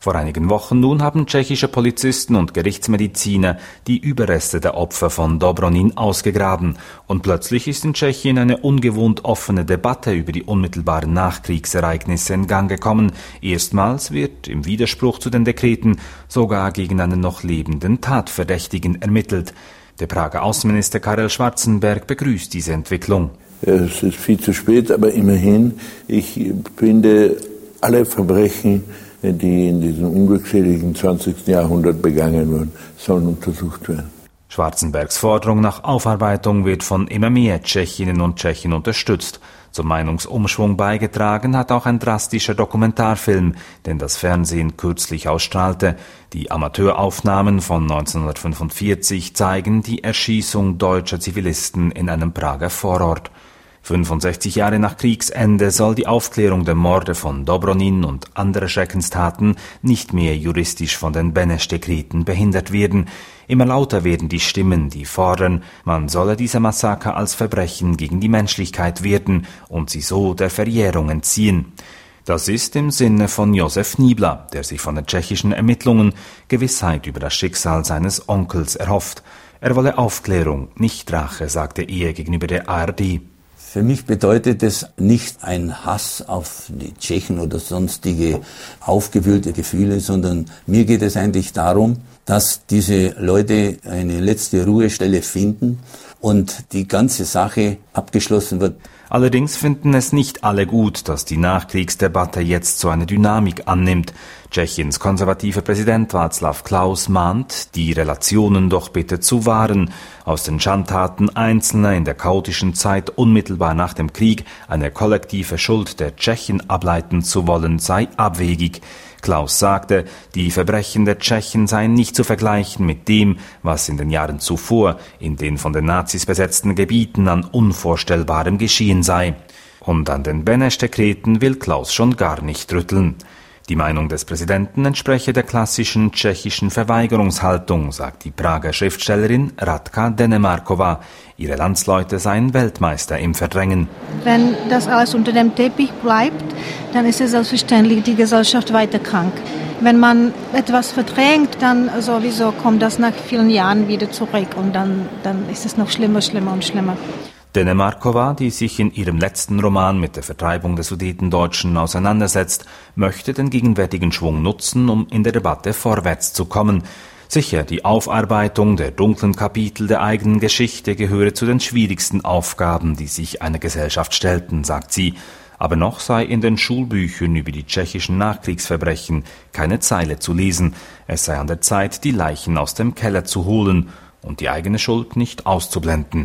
Vor einigen Wochen nun haben tschechische Polizisten und Gerichtsmediziner die Überreste der Opfer von Dobronin ausgegraben. Und plötzlich ist in Tschechien eine ungewohnt offene Debatte über die unmittelbaren Nachkriegsereignisse in Gang gekommen. Erstmals wird im Widerspruch zu den Dekreten sogar gegen einen noch lebenden Tatverdächtigen ermittelt. Der Prager Außenminister Karel Schwarzenberg begrüßt diese Entwicklung. Es ist viel zu spät, aber immerhin, ich finde, alle Verbrechen, die in diesem unglückseligen zwanzigsten Jahrhundert begangen wurden, sollen untersucht werden. Schwarzenbergs Forderung nach Aufarbeitung wird von immer mehr Tschechinnen und Tschechen unterstützt. Zum Meinungsumschwung beigetragen hat auch ein drastischer Dokumentarfilm, den das Fernsehen kürzlich ausstrahlte. Die Amateuraufnahmen von neunzehnhundertfünfundvierzig zeigen die Erschießung deutscher Zivilisten in einem Prager Vorort. fünfundsechzig Jahre nach Kriegsende soll die Aufklärung der Morde von Dobronin und andere Schreckenstaten nicht mehr juristisch von den Beneš-Dekreten behindert werden. Immer lauter werden die Stimmen, die fordern, man solle diese Massaker als Verbrechen gegen die Menschlichkeit werten und sie so der Verjährung entziehen. Das ist im Sinne von Josef Nibla, der sich von den tschechischen Ermittlungen Gewissheit über das Schicksal seines Onkels erhofft. Er wolle Aufklärung, nicht Rache, sagte er gegenüber der A R D. Für mich bedeutet es nicht ein Hass auf die Tschechen oder sonstige aufgewühlte Gefühle, sondern mir geht es eigentlich darum, dass diese Leute eine letzte Ruhestelle finden und die ganze Sache abgeschlossen wird. Allerdings finden es nicht alle gut, dass die Nachkriegsdebatte jetzt so eine Dynamik annimmt. Tschechiens konservativer Präsident Václav Klaus mahnt, die Relationen doch bitte zu wahren. Aus den Schandtaten Einzelner in der chaotischen Zeit unmittelbar nach dem Krieg eine kollektive Schuld der Tschechen ableiten zu wollen, sei abwegig. Klaus sagte, die Verbrechen der Tschechen seien nicht zu vergleichen mit dem, was in den Jahren zuvor in den von den Nazis besetzten Gebieten an Unvorstellbarem geschehen sei. Und an den Beneš-Dekreten will Klaus schon gar nicht rütteln. Die Meinung des Präsidenten entspreche der klassischen tschechischen Verweigerungshaltung, sagt die Prager Schriftstellerin Radka Denemarkova. Ihre Landsleute seien Weltmeister im Verdrängen. Wenn das alles unter dem Teppich bleibt, dann ist es selbstverständlich die Gesellschaft weiter krank. Wenn man etwas verdrängt, dann sowieso kommt das nach vielen Jahren wieder zurück und dann, dann ist es noch schlimmer, schlimmer und schlimmer. Denemarkova, die sich in ihrem letzten Roman mit der Vertreibung der Sudetendeutschen auseinandersetzt, möchte den gegenwärtigen Schwung nutzen, um in der Debatte vorwärts zu kommen. Sicher, die Aufarbeitung der dunklen Kapitel der eigenen Geschichte gehöre zu den schwierigsten Aufgaben, die sich einer Gesellschaft stellten, sagt sie. Aber noch sei in den Schulbüchern über die tschechischen Nachkriegsverbrechen keine Zeile zu lesen. Es sei an der Zeit, die Leichen aus dem Keller zu holen und die eigene Schuld nicht auszublenden.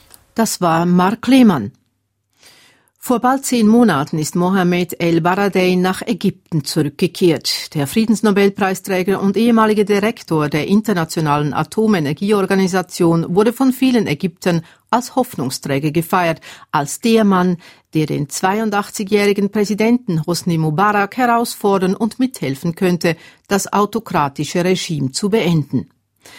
Das war Mark Lehmann. Vor bald zehn Monaten ist Mohamed El-Baradei nach Ägypten zurückgekehrt. Der Friedensnobelpreisträger und ehemalige Direktor der Internationalen Atomenergieorganisation wurde von vielen Ägyptern als Hoffnungsträger gefeiert, als der Mann, der den zweiundachtzigjährigen Präsidenten Hosni Mubarak herausfordern und mithelfen könnte, das autokratische Regime zu beenden.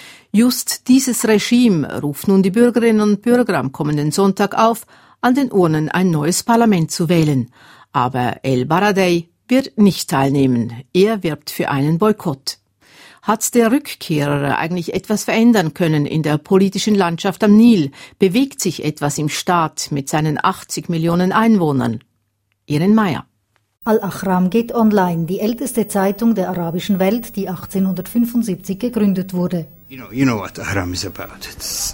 Just dieses Regime ruft nun die Bürgerinnen und Bürger am kommenden Sonntag auf, an den Urnen ein neues Parlament zu wählen. Aber El-Baradei wird nicht teilnehmen. Er wirbt für einen Boykott. Hat der Rückkehrer eigentlich etwas verändern können in der politischen Landschaft am Nil? Bewegt sich etwas im Staat mit seinen achtzig Millionen Einwohnern? Iren Meyer. Al-Ahram geht online, die älteste Zeitung der arabischen Welt, die achtzehnhundertfünfundsiebzig gegründet wurde. You know, you know what Ahram is about. It's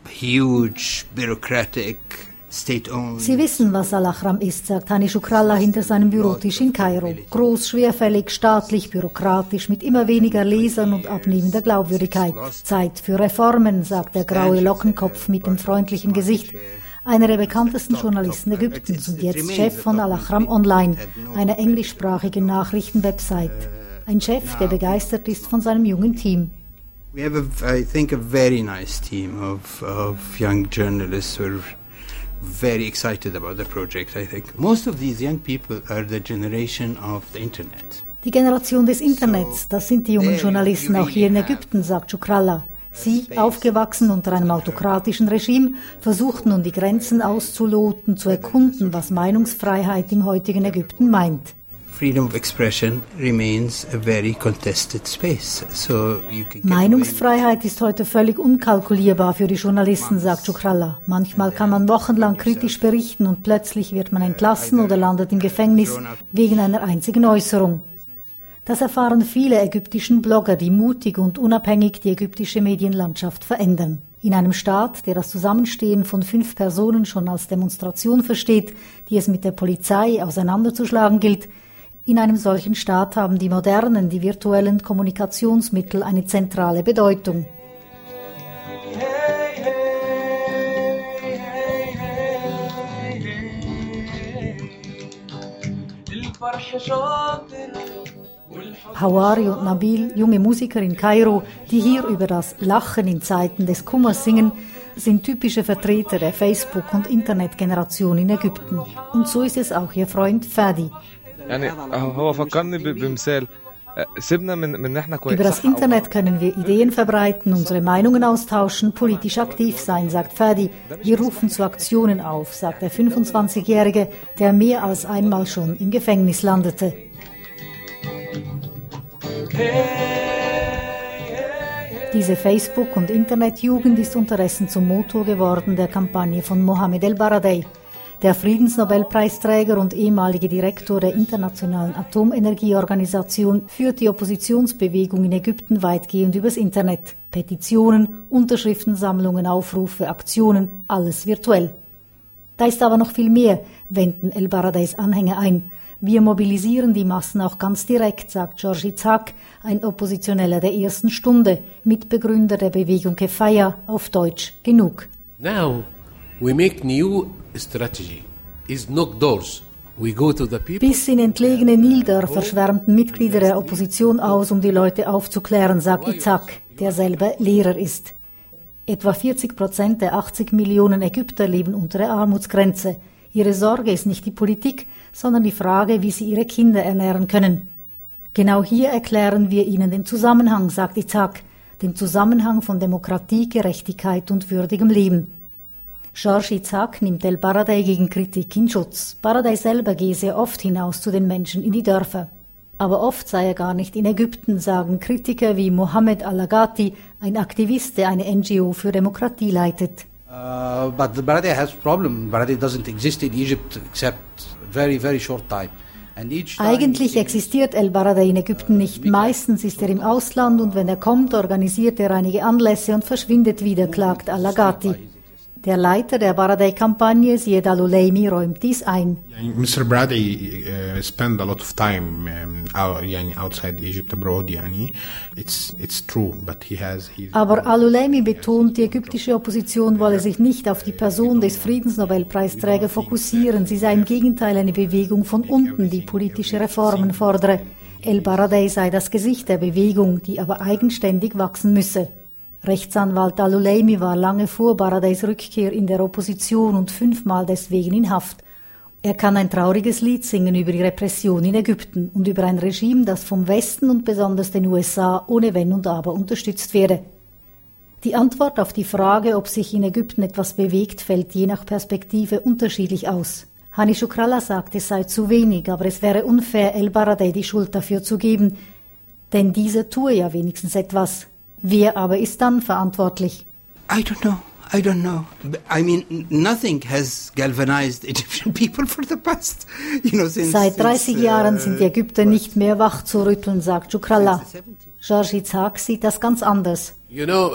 huge, bureaucratic, state-owned. Sie wissen, was Al-Ahram ist, sagt Hani Shukrallah hinter seinem Bürotisch in Kairo. Groß, schwerfällig, staatlich, bürokratisch, mit immer weniger Lesern und abnehmender Glaubwürdigkeit. Zeit für Reformen, sagt der graue Lockenkopf mit dem freundlichen Gesicht. Einer der bekanntesten Journalisten Ägyptens und jetzt Chef von Al-Ahram Online, einer englischsprachigen Nachrichtenwebsite. Ein Chef, der begeistert ist von seinem jungen Team. We have, a, I think, a very nice team of, of young journalists who are very excited about the project, I think. Most of these young people are the generation of the Internet. Die Generation des Internets, das sind die jungen Journalisten auch hier in Ägypten, sagt Shukrallah. Sie, aufgewachsen unter einem autokratischen Regime, versuchten nun die Grenzen auszuloten, zu erkunden, was Meinungsfreiheit im heutigen Ägypten meint. freedom of expression remains a very contested space. So you can Meinungsfreiheit ist heute völlig unkalkulierbar für die Journalisten, sagt Cukralla. Manchmal kann man wochenlang kritisch berichten und plötzlich wird man entlassen oder landet im Gefängnis wegen einer einzigen Äußerung. Das erfahren viele ägyptischen Blogger, die mutig und unabhängig die ägyptische Medienlandschaft verändern. In einem Staat, der das Zusammenstehen von fünf Personen schon als Demonstration versteht, die es mit der Polizei auseinanderzuschlagen gilt, in einem solchen Staat haben die modernen, die virtuellen Kommunikationsmittel eine zentrale Bedeutung. Hawari und Nabil, junge Musiker in Kairo, die hier über das Lachen in Zeiten des Kummers singen, sind typische Vertreter der Facebook- und Internetgeneration in Ägypten. Und so ist es auch ihr Freund Fadi. Über das Internet können wir Ideen verbreiten, unsere Meinungen austauschen, politisch aktiv sein, sagt Fadi. Wir rufen zu Aktionen auf, sagt der fünfundzwanzigjährige, der mehr als einmal schon im Gefängnis landete. Diese Facebook- und Internetjugend ist unterdessen zum Motor geworden der Kampagne von Mohamed El-Baradei. Der Friedensnobelpreisträger und ehemalige Direktor der Internationalen Atomenergieorganisation führt die Oppositionsbewegung in Ägypten weitgehend übers Internet. Petitionen, Unterschriftensammlungen, Aufrufe, Aktionen, alles virtuell. Da ist aber noch viel mehr, wenden El-Baradeis Anhänger ein. Wir mobilisieren die Massen auch ganz direkt, sagt George Itzhak, ein Oppositioneller der ersten Stunde, Mitbegründer der Bewegung Kefaya, auf Deutsch genug. Now we make new strategy. Is knock doors. We go to the people. Bis in entlegene Nildörfer schwärmten Mitglieder der Opposition aus, um die Leute aufzuklären, sagt Itzhak, der selber Lehrer ist. Etwa vierzig Prozent der achtzig Millionen Ägypter leben unter der Armutsgrenze. Ihre Sorge ist nicht die Politik, sondern die Frage, wie sie ihre Kinder ernähren können. Genau hier erklären wir ihnen den Zusammenhang, sagt Itzhak, den Zusammenhang von Demokratie, Gerechtigkeit und würdigem Leben. George Itzhak nimmt El-Baradei gegen Kritik in Schutz. Baradei selber gehe sehr oft hinaus zu den Menschen in die Dörfer. Aber oft sei er gar nicht in Ägypten, sagen Kritiker wie Mohamed Al-Agati, ein Aktivist, der eine N G O für Demokratie leitet. Uh, but the Baradei has problem. Baradei doesn't exist in Egypt except very, very short time. Eigentlich existiert El-Baradei in Ägypten nicht. Meistens ist er im Ausland und wenn er kommt, organisiert er einige Anlässe und verschwindet wieder, klagt Al-Agati. Der Leiter der Baradei-Kampagne, Zied Al-Uleimi, räumt dies ein. Mister Baradei uh, spent a lot of time um, outside Egypt, abroad. It's, it's true, but he has, he Aber Al-Uleimi betont, die ägyptische Opposition wolle sich nicht auf die Person des Friedensnobelpreisträgers fokussieren. Sie sei im Gegenteil eine Bewegung von unten, die politische Reformen fordere. El-Baradei sei das Gesicht der Bewegung, die aber eigenständig wachsen müsse. Rechtsanwalt Al-Uleimi war lange vor Baradeis Rückkehr in der Opposition und fünfmal deswegen in Haft. Er kann ein trauriges Lied singen über die Repression in Ägypten und über ein Regime, das vom Westen und besonders den U S A ohne Wenn und Aber unterstützt werde. Die Antwort auf die Frage, ob sich in Ägypten etwas bewegt, fällt je nach Perspektive unterschiedlich aus. Hani Cukralla sagt, es sei zu wenig, aber es wäre unfair, El-Baradei die Schuld dafür zu geben. Denn dieser tue ja wenigstens etwas. Wer aber ist dann verantwortlich? I don't know. I don't know. I mean, nothing has galvanized Egyptian people for the past, you know, since. Seit dreißig since, Jahren uh, sind die Ägypter nicht mehr wach zu rütteln, sagt Cukralla. George Itzhak sieht das ganz anders. You know,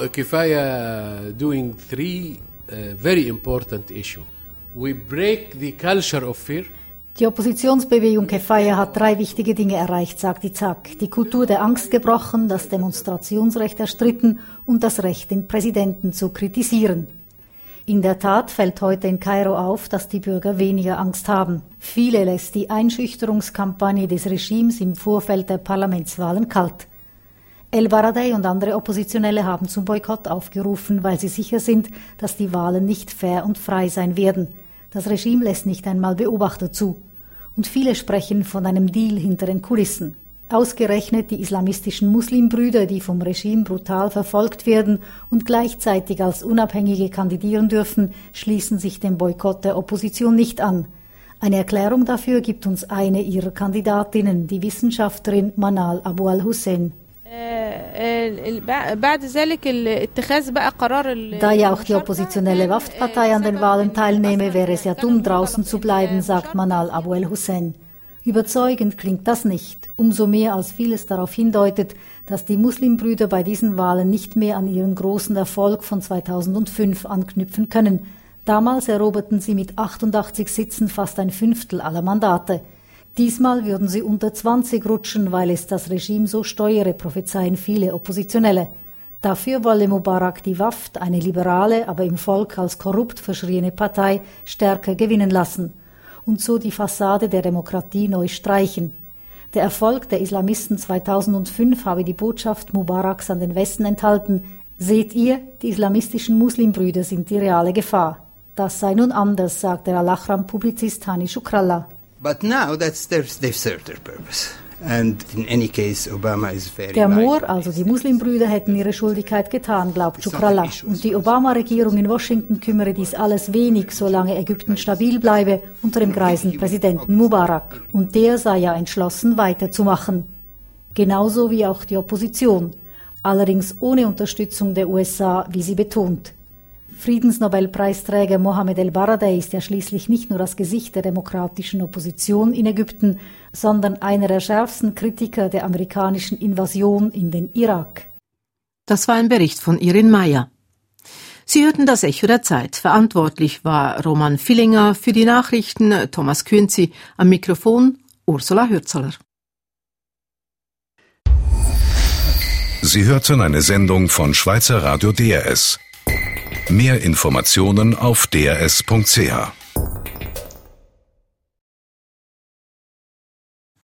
Kefaya doing three uh, very important issues. We break the culture of fear. Die Oppositionsbewegung Kefaya hat drei wichtige Dinge erreicht, sagt Itzhak. Die Kultur der Angst gebrochen, das Demonstrationsrecht erstritten und das Recht, den Präsidenten zu kritisieren. In der Tat fällt heute in Kairo auf, dass die Bürger weniger Angst haben. Viele lässt die Einschüchterungskampagne des Regimes im Vorfeld der Parlamentswahlen kalt. El-Baradei und andere Oppositionelle haben zum Boykott aufgerufen, weil sie sicher sind, dass die Wahlen nicht fair und frei sein werden. Das Regime lässt nicht einmal Beobachter zu. Und viele sprechen von einem Deal hinter den Kulissen. Ausgerechnet die islamistischen Muslimbrüder, die vom Regime brutal verfolgt werden und gleichzeitig als Unabhängige kandidieren dürfen, schließen sich dem Boykott der Opposition nicht an. Eine Erklärung dafür gibt uns eine ihrer Kandidatinnen, die Wissenschaftlerin Manal Abu al-Hussein. Da ja auch die oppositionelle Wafd-Partei an den Wahlen teilnehme, wäre es ja dumm, draußen zu bleiben, sagt Manal Abu al-Hussein. Überzeugend klingt das nicht, umso mehr als vieles darauf hindeutet, dass die Muslimbrüder bei diesen Wahlen nicht mehr an ihren großen Erfolg von zweitausendfünf anknüpfen können. Damals eroberten sie mit achtundachtzig Sitzen fast ein Fünftel aller Mandate. Diesmal würden sie unter zwanzig rutschen, weil es das Regime so steuere, prophezeien viele Oppositionelle. Dafür wolle Mubarak die Wafd, eine liberale, aber im Volk als korrupt verschriene Partei, stärker gewinnen lassen und so die Fassade der Demokratie neu streichen. Der Erfolg der Islamisten zweitausendfünf habe die Botschaft Mubaraks an den Westen enthalten: Seht ihr, die islamistischen Muslimbrüder sind die reale Gefahr. Das sei nun anders, sagt der Al-Ahram-Publizist Hani Shukrallah. But now that's their, they've served their purpose. And in any case, Obama is very Der Moor, also die Muslimbrüder, hätten ihre Schuldigkeit getan, glaubt Shukrallah. Und die Obama-Regierung in Washington kümmere dies alles wenig, solange Ägypten stabil bleibe unter dem greisen Präsidenten Mubarak. Und der sei ja entschlossen, weiterzumachen. Genauso wie auch die Opposition. Allerdings ohne Unterstützung der U S A, wie sie betont. Friedensnobelpreisträger Mohammed el-Baradei ist ja schließlich nicht nur das Gesicht der demokratischen Opposition in Ägypten, sondern einer der schärfsten Kritiker der amerikanischen Invasion in den Irak. Das war ein Bericht von Irin Meyer. Sie hörten das Echo der Zeit. Verantwortlich war Roman Villinger, für die Nachrichten Thomas Künzi, am Mikrofon Ursula Hürzeler. Sie hörten eine Sendung von Schweizer Radio D R S. Mehr Informationen auf d r s punkt c h.